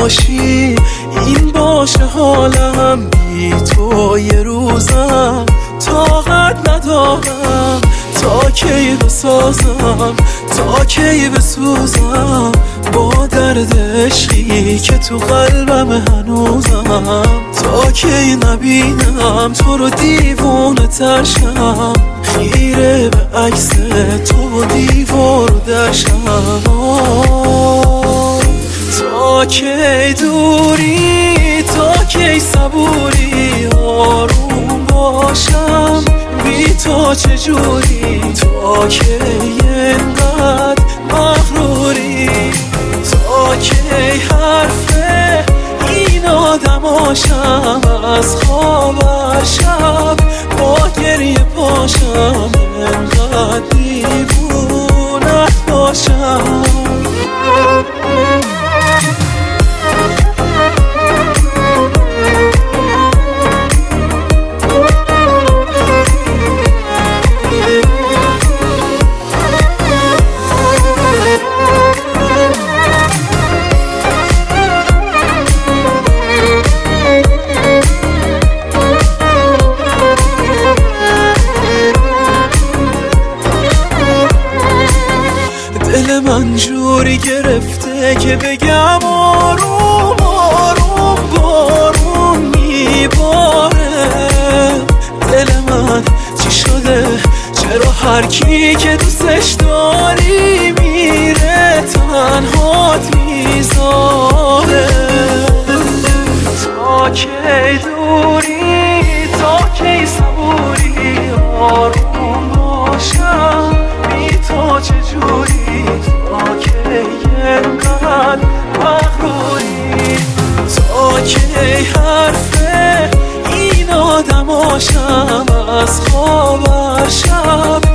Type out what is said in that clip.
باشی این باشه حالم، بی تو یه روزم طاقت ندارم. تا کی بسازم، تا کی بسوزم با درد عشقی که تو قلبم هنوزم. تا کی نبینم تو رو دیوونه ترشم، خیره به عکس تو و دیوار درشم. تا کی دوری، تا کی صبوری آروم باشم بی تو چجوری؟ تا کی اینقدر مغروری؟ تا کی حرفه این آدماشم از خواب شب با گریه پاشم، اینقدر دیوونت باشم. دل من جوری گرفته که بگم آروم آروم بارون میباره. دل من چی شده؟ چرا هر کی که دوستش داری میره تنهات میذاره؟ تا کی دوری، تا کی صبوری آروم باشم بی تو چجوری؟ تا کی اینقدر مغروری؟ تا کی حرفه این آدماشم از خواب شب